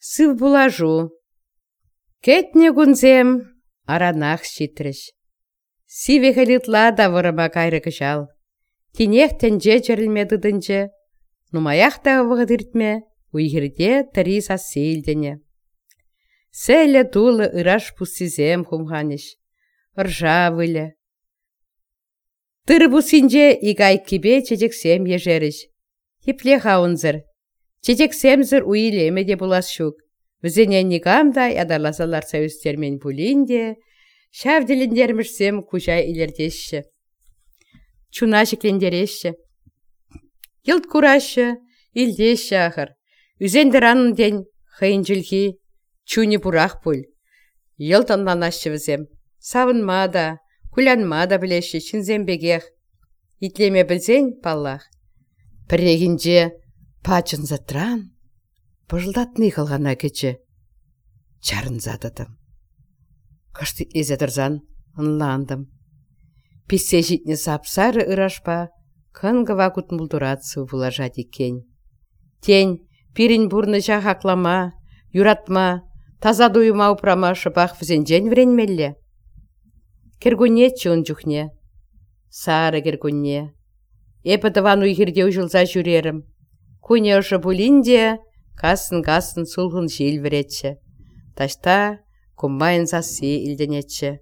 Сыв булажу. Кетне гунзем, аранах шитріш. Сиве халитла да вырыма кайры кышал. Тинех тенже жерілмедідінже, нумаяқта вғыдыртме, уйгірде тірі сасселдене. Сәлі тулы ыраш пұссизем хумханыш, ыржа вылі. Тыр бұсынже игай кебе чечексем ежеріш. Епле хаунзыр. Чечексемзір уйлеме де булас шук. Візенен никамдай адарласалар сәуістермен бұлінде, шавделіндермішсем кужай илердешші. Чуна шеклендерешші. Йылт курашы, илдешші ахыр. Үзендір анын ден хайынжылхи, чуни бұрақ бұл. Йылт анланашы візем. Савынма да, кулянма да білеші, шынзембегех. Итлеме білзен, паллах. Бірегінже пачын затран, бұжылдатны қылғана кечі. Чарын зададым. Кышты езедірзан, ұнландым. Писсе житне сапсары ырашпа, кынгыва кутмулдуратсы вулажат екен. Тень, пирин бурны жахаклама, юратма, таза дуйма упрама шыпақ візенжен вренмелле. Кергуне чун жүхне, сары кергуне. Эпі-дыван уйгерде ұжылза жүрерім. Куне ұшы бұлінде, касын-касын сулғын жел веретші. Ташта кумбайын сасы илденетші.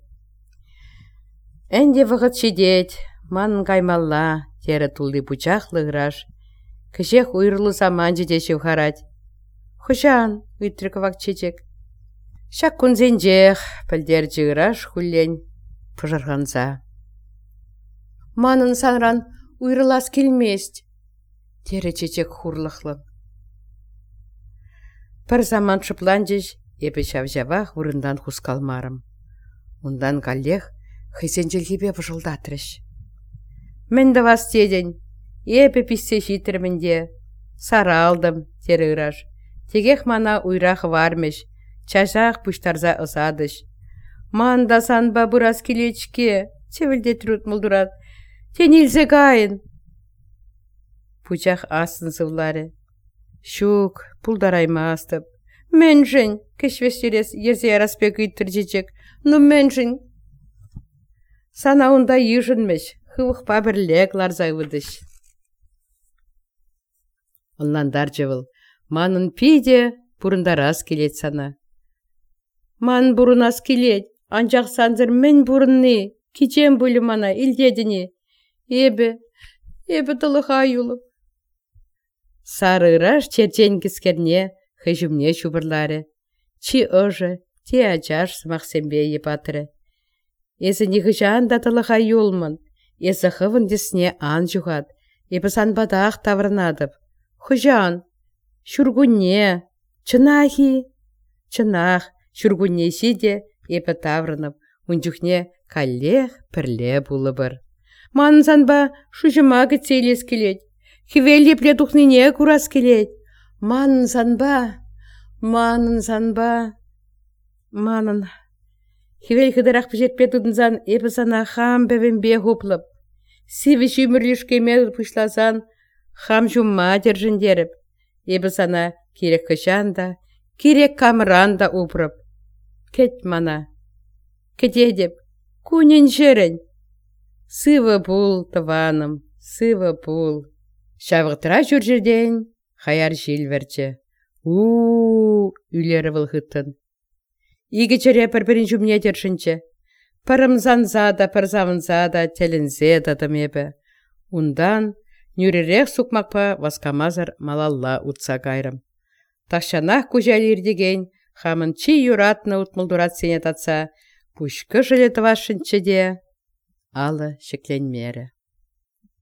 Әнде вғыт шедет, манын каймалла, тері тулды бұчақлы ғыраш. Кішек ұйырлы заман жедеші ғарад. Хұжан, үйтірік вақ чечек. Шак күнзенжех, пілдер жығыраш хүллен пұжырғанза. Манын санран ұйырлас келмест. Тері чечек хурлықлы. Бір заман шыплан жеш, епі шавжавақ ұрындан хускалмарым. Ондан каллех хысенжелгебе бұжылдатырыш. Мінді вас теден, епі писсе житірмінде, сара алдым, тері ұраш. Тегех мана ұйрақ вармеш, чашақ пұштарза ұсадыш. Манда санба бұрас келечке, севілде түрут мұлдырат, тенілзе ғайын. Пұчақ асын сывлары. Шук, пұлдарайма астып. Мен жын, кешвестерес ерзе араспек үйтір жечек, ну мен жын. Сана онда ежінмеш, хывықпа бірлек ларзайвыдыш. Онландар жывыл, манын пиде бұрындарас келет сана. Ман бұрынас келет, анжақ санзыр мен бұрынны, кечен бөлі мана илдедіне. Ебі тылыға юлып. Сары ыраш чертен кескерне, хыжымне шубырлары. Чи ұжы, те ажаш смақсембе епатыры. Езі нехыжан да тылыға юлмын, езі хывын десіне ан жуғад, ебі санбадақ таврынадып. Хыжан, шүргүнне, чынахи. Чынах, шүргүнне сиде, ебі таврынып, ұнжухне каллех пірле бұлы бір. Манын санба шүжіма кітселес келет. Хивел епле тухныне курас келет. Манын санба. Хивел хыдырақ пішетпе тұдынзан епі сана хам бәвенбе хуплып. Сиві шүмірлішкеме пұшласан хам жумма держіндеріп. Епі сана керек кышанда, керек камыранда упрып. Кет мана. Кетедеп, кунен жерін. Сывы бұл, тываным, сывы бұл. Шавықтыра жүр жерден, хаяр жел верчі. Үйлері вылғыттын. Игі жере бір-бірін жүмне держінші. Парымзанза да, парзавынза да, телінзе дадым ебі. Ундан, нүререк сұқмақпа васкамазыр малалла ұтса қайрым. Тақшанақ көжәлер деген, хамын чи юратны ұтмылдурат сене татса, пүшкі жылеті вашынчы де, алы шекленмері.